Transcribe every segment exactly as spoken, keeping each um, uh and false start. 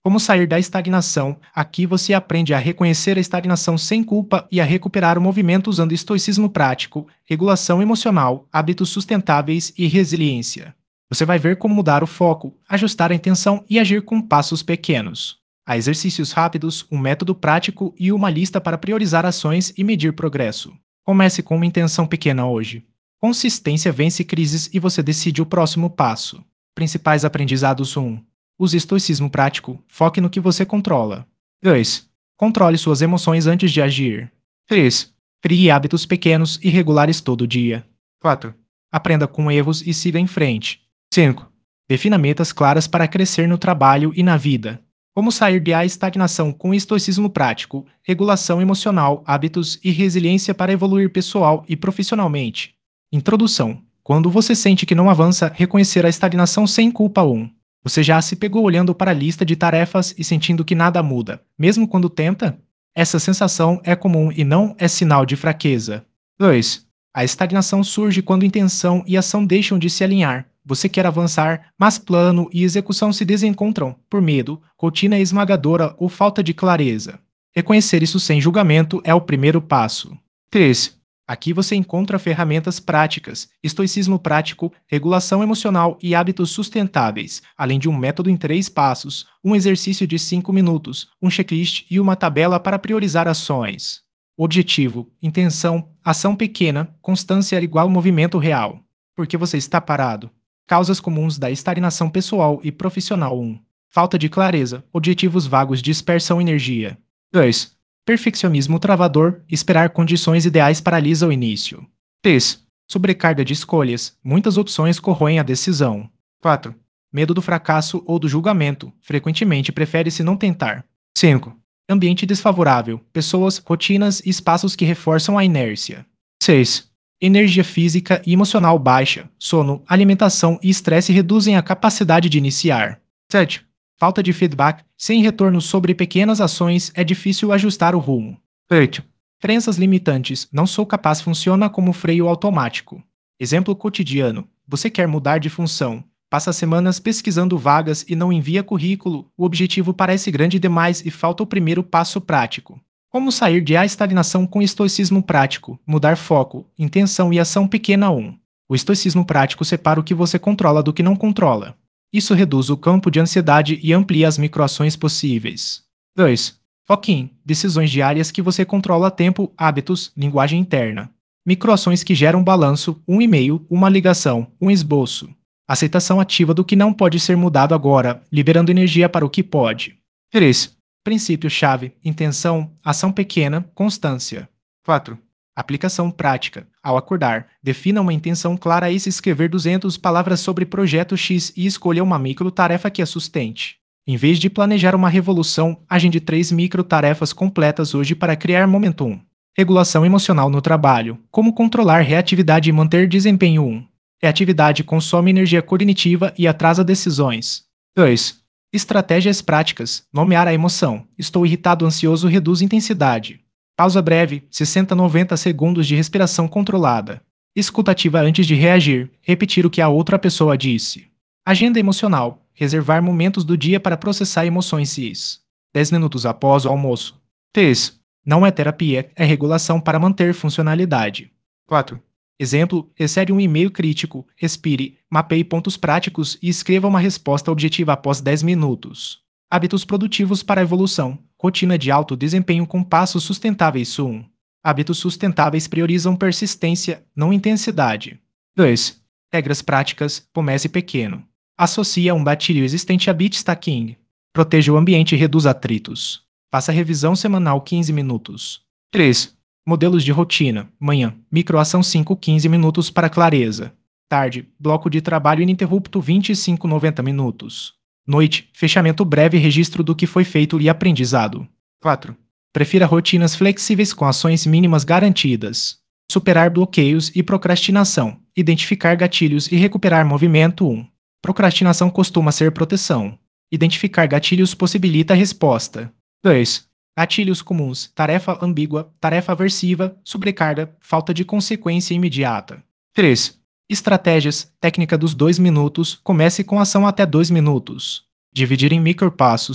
Como sair da estagnação? Aqui você aprende a reconhecer a estagnação sem culpa e a recuperar o movimento usando estoicismo prático, regulação emocional, hábitos sustentáveis e resiliência. Você vai ver como mudar o foco, ajustar a intenção e agir com passos pequenos. Há exercícios rápidos, um método prático e uma lista para priorizar ações e medir progresso. Comece com uma intenção pequena hoje. Consistência vence crises e você decide o próximo passo. Principais aprendizados: um. Use estoicismo prático, foque no que você controla. dois. Controle suas emoções antes de agir. três. Crie hábitos pequenos e regulares todo dia. quatro. Aprenda com erros e siga em frente. cinco. Defina metas claras para crescer no trabalho e na vida. Como sair da estagnação com estoicismo prático, regulação emocional, hábitos e resiliência para evoluir pessoal e profissionalmente. Introdução. Quando você sente que não avança, reconhecer a estagnação sem culpa. um. Você já se pegou olhando para a lista de tarefas e sentindo que nada muda, mesmo quando tenta? Essa sensação é comum e não é sinal de fraqueza. dois. A estagnação surge quando intenção e ação deixam de se alinhar. Você quer avançar, mas plano e execução se desencontram por medo, rotina esmagadora ou falta de clareza. Reconhecer isso sem julgamento é o primeiro passo. três. Aqui você encontra ferramentas práticas, estoicismo prático, regulação emocional e hábitos sustentáveis, além de um método em três passos, um exercício de cinco minutos, um checklist e uma tabela para priorizar ações. Objetivo, intenção, ação pequena, constância igual movimento real. Por que você está parado? Causas comuns da estagnação pessoal e profissional. um. Falta de clareza, objetivos vagos dispersam energia. dois. Perfeccionismo travador, esperar condições ideais paralisa o início. três. Sobrecarga de escolhas, muitas opções corroem a decisão. quatro. Medo do fracasso ou do julgamento, frequentemente prefere-se não tentar. cinco. Ambiente desfavorável, pessoas, rotinas e espaços que reforçam a inércia. seis. Energia física e emocional baixa, sono, alimentação e estresse reduzem a capacidade de iniciar. sete. Falta de feedback, sem retorno sobre pequenas ações, é difícil ajustar o rumo. oito. Crenças limitantes, não sou capaz funciona como freio automático. Exemplo cotidiano, você quer mudar de função, passa semanas pesquisando vagas e não envia currículo, o objetivo parece grande demais e falta o primeiro passo prático. Como sair de a estagnação com estoicismo prático, mudar foco, intenção e ação pequena. um. O estoicismo prático separa o que você controla do que não controla. Isso reduz o campo de ansiedade e amplia as microações possíveis. dois. Foque em decisões diárias que você controla tempo, hábitos, linguagem interna. Microações que geram balanço, um e-mail, uma ligação, um esboço. Aceitação ativa do que não pode ser mudado agora, liberando energia para o que pode. três. Princípio-chave, intenção, ação pequena, constância. quatro. Aplicação prática. Ao acordar, defina uma intenção clara e se escrever duzentas palavras sobre projeto X e escolha uma micro-tarefa que a sustente. Em vez de planejar uma revolução, agende três micro-tarefas completas hoje para criar momentum. Regulação emocional no trabalho. Como controlar reatividade e manter desempenho. um. Reatividade consome energia cognitiva e atrasa decisões. dois. Estratégias práticas. Nomear a emoção. Estou irritado, ansioso reduz intensidade. Pausa breve, sessenta a noventa segundos de respiração controlada. Escutativa antes de reagir, repetir o que a outra pessoa disse. Agenda emocional, reservar momentos do dia para processar emoções cis. dez minutos após o almoço. três. Não é terapia, é regulação para manter funcionalidade. quatro. Exemplo, recebe um e-mail crítico, respire, mapeie pontos práticos e escreva uma resposta objetiva após dez minutos. Hábitos produtivos para a evolução. Rotina de alto desempenho com passos sustentáveis. um. Hábitos sustentáveis priorizam persistência, não intensidade. dois. Regras práticas. Comece pequeno. Associa um gatilho existente a bit stacking. Proteja o ambiente e reduz atritos. Faça revisão semanal quinze minutos. três. Modelos de rotina. Manhã. Microação cinco a quinze minutos para clareza. Tarde. Bloco de trabalho ininterrupto vinte e cinco a noventa minutos. Noite, fechamento breve e registro do que foi feito e aprendizado. quatro. Prefira rotinas flexíveis com ações mínimas garantidas. Superar bloqueios e procrastinação. Identificar gatilhos e recuperar movimento. um. Procrastinação costuma ser proteção. Identificar gatilhos possibilita a resposta. dois. Gatilhos comuns, tarefa ambígua, tarefa aversiva, sobrecarga, falta de consequência imediata. três. Estratégias, técnica dos dois minutos, comece com ação até dois minutos. Dividir em micropassos.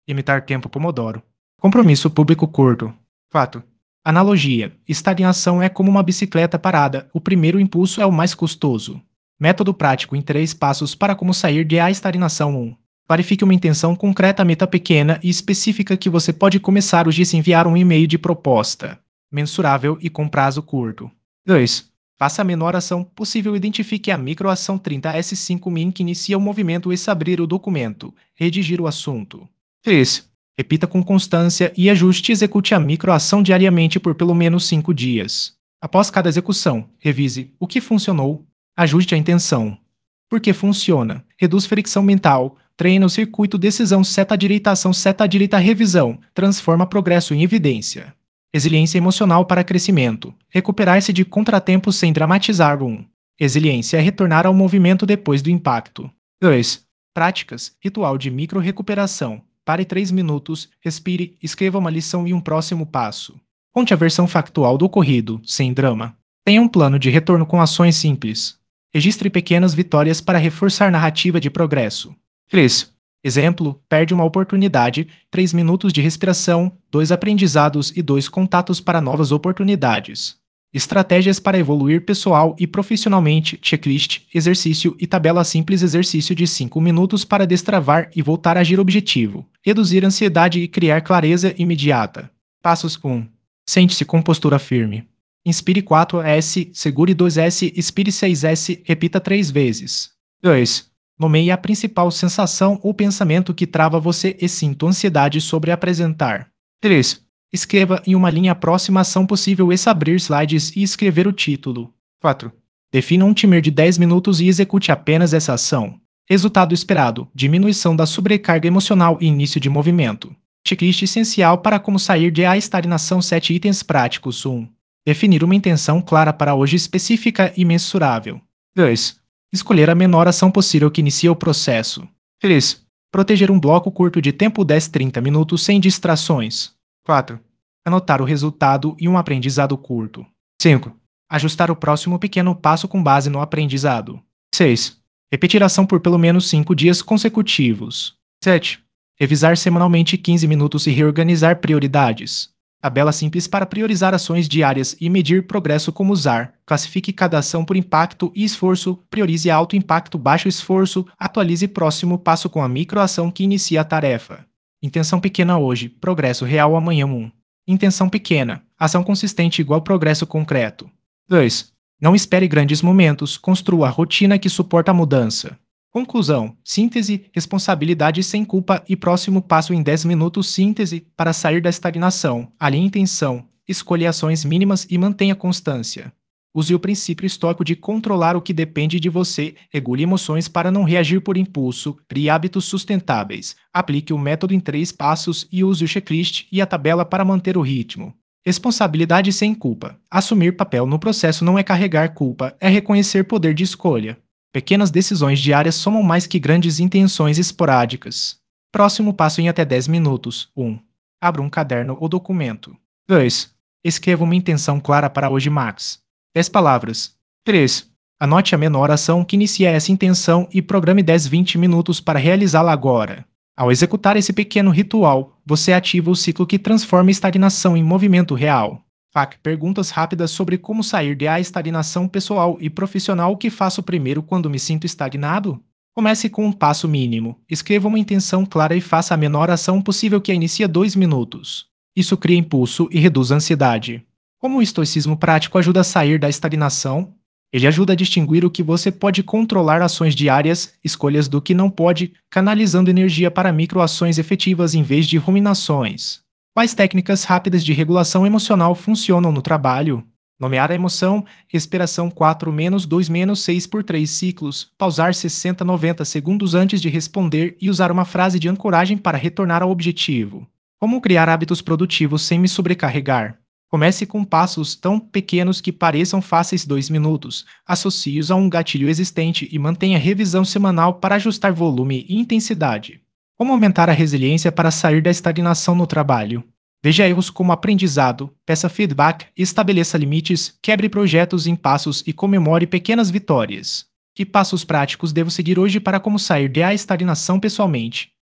Imitar tempo Pomodoro. Compromisso público curto. Fato. Analogia. Estagnação é como uma bicicleta parada. O primeiro impulso é o mais custoso. Método prático em três passos para como sair de a estagnação. um. Clarifique uma intenção concreta, meta pequena e específica que você pode começar hoje se enviar um e-mail de proposta. Mensurável e com prazo curto. dois. Faça a menor ação possível. Identifique a microação trinta S cinco min que inicia o movimento e se abrir o documento. Redigir o assunto. três. Repita com constância e ajuste e execute a microação diariamente por pelo menos cinco dias. Após cada execução, revise o que funcionou, ajuste a intenção. Por que funciona? Reduz fricção mental, treina o circuito decisão seta-direita ação seta-direita revisão, transforma progresso em evidência. Resiliência emocional para crescimento. Recuperar-se de contratempos sem dramatizar. um. Resiliência é retornar ao movimento depois do impacto. dois. Práticas. Ritual de micro-recuperação. Pare três minutos, respire, escreva uma lição e um próximo passo. Conte a versão factual do ocorrido, sem drama. Tenha um plano de retorno com ações simples. Registre pequenas vitórias para reforçar narrativa de progresso. três. Exemplo, perde uma oportunidade, três minutos de respiração, dois aprendizados e dois contatos para novas oportunidades. Estratégias para evoluir pessoal e profissionalmente, checklist, exercício e tabela simples exercício de cinco minutos para destravar e voltar a agir objetivo, reduzir ansiedade e criar clareza imediata. Passos um. Sente-se com postura firme. Inspire quatro S, segure dois S, expire seis S, repita três vezes. dois. Nomeie a principal sensação ou pensamento que trava você e sinta ansiedade sobre apresentar. três. Escreva em uma linha a próxima ação possível e abrir slides e escrever o título. quatro. Defina um timer de dez minutos e execute apenas essa ação. Resultado esperado: diminuição da sobrecarga emocional e início de movimento. Checklist essencial para como sair de a estagnação. Sete itens práticos. um. Definir uma intenção clara para hoje, específica e mensurável. dois. Escolher a menor ação possível que inicie o processo. três. Proteger um bloco curto de tempo dez a trinta minutos sem distrações. quatro. Anotar o resultado e um aprendizado curto. cinco. Ajustar o próximo pequeno passo com base no aprendizado. seis. Repetir a ação por pelo menos cinco dias consecutivos. sete. Revisar semanalmente quinze minutos e reorganizar prioridades. Tabela simples para priorizar ações diárias e medir progresso. Como usar. Classifique cada ação por impacto e esforço, priorize alto impacto, baixo esforço, atualize próximo passo com a microação que inicia a tarefa. Intenção pequena hoje, progresso real amanhã. um. Intenção pequena, ação consistente igual progresso concreto. dois. Não espere grandes momentos, construa a rotina que suporta a mudança. Conclusão, síntese, responsabilidade sem culpa e próximo passo em dez minutos. Síntese, para sair da estagnação, alinhe intenção, escolha ações mínimas e mantenha constância. Use o princípio estoico de controlar o que depende de você, regule emoções para não reagir por impulso, crie hábitos sustentáveis, aplique o método em três passos e use o checklist e a tabela para manter o ritmo. Responsabilidade sem culpa. Assumir papel no processo não é carregar culpa, é reconhecer poder de escolha. Pequenas decisões diárias somam mais que grandes intenções esporádicas. Próximo passo em até dez minutos. um. Abra um caderno ou documento. dois. Escreva uma intenção clara para hoje, max. dez palavras. três. Anote a menor ação que inicia essa intenção e programe dez a vinte minutos para realizá-la agora. Ao executar esse pequeno ritual, você ativa o ciclo que transforma a estagnação em movimento real. F A Q. Perguntas rápidas sobre como sair de a estagnação pessoal e profissional. O que faço primeiro quando me sinto estagnado? Comece com um passo mínimo. Escreva uma intenção clara e faça a menor ação possível que a inicia dois minutos. Isso cria impulso e reduz a ansiedade. Como o estoicismo prático ajuda a sair da estagnação? Ele ajuda a distinguir o que você pode controlar, ações diárias, escolhas do que não pode, canalizando energia para microações efetivas em vez de ruminações. Quais técnicas rápidas de regulação emocional funcionam no trabalho? Nomear a emoção, respiração quatro menos dois menos seis por três ciclos, pausar sessenta a noventa segundos antes de responder e usar uma frase de ancoragem para retornar ao objetivo. Como criar hábitos produtivos sem me sobrecarregar? Comece com passos tão pequenos que pareçam fáceis. dois minutos. Associe-os a um gatilho existente e mantenha revisão semanal para ajustar volume e intensidade. Como aumentar a resiliência para sair da estagnação no trabalho? Veja erros como aprendizado, peça feedback, estabeleça limites, quebre projetos em passos e comemore pequenas vitórias. Que passos práticos devo seguir hoje para como sair da estagnação pessoalmente?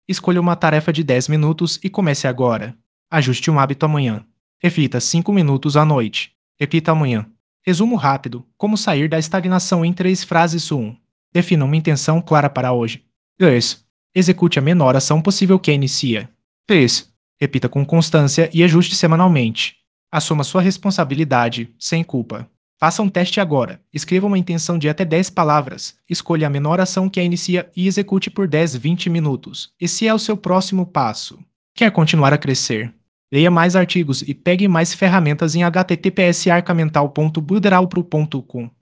Escolha uma tarefa de dez minutos e comece agora. Ajuste um hábito amanhã. Reflita cinco minutos à noite. Repita amanhã. Resumo rápido: como sair da estagnação em três frases. um. Defina uma intenção clara para hoje. dois. Execute a menor ação possível que a inicia. três. Repita com constância e ajuste semanalmente. Assuma sua responsabilidade, sem culpa. Faça um teste agora. Escreva uma intenção de até dez palavras. Escolha a menor ação que a inicia e execute por dez, vinte minutos. Esse é o seu próximo passo. Quer continuar a crescer? Leia mais artigos e pegue mais ferramentas em h t t p s arcamental ponto builderalpro ponto com.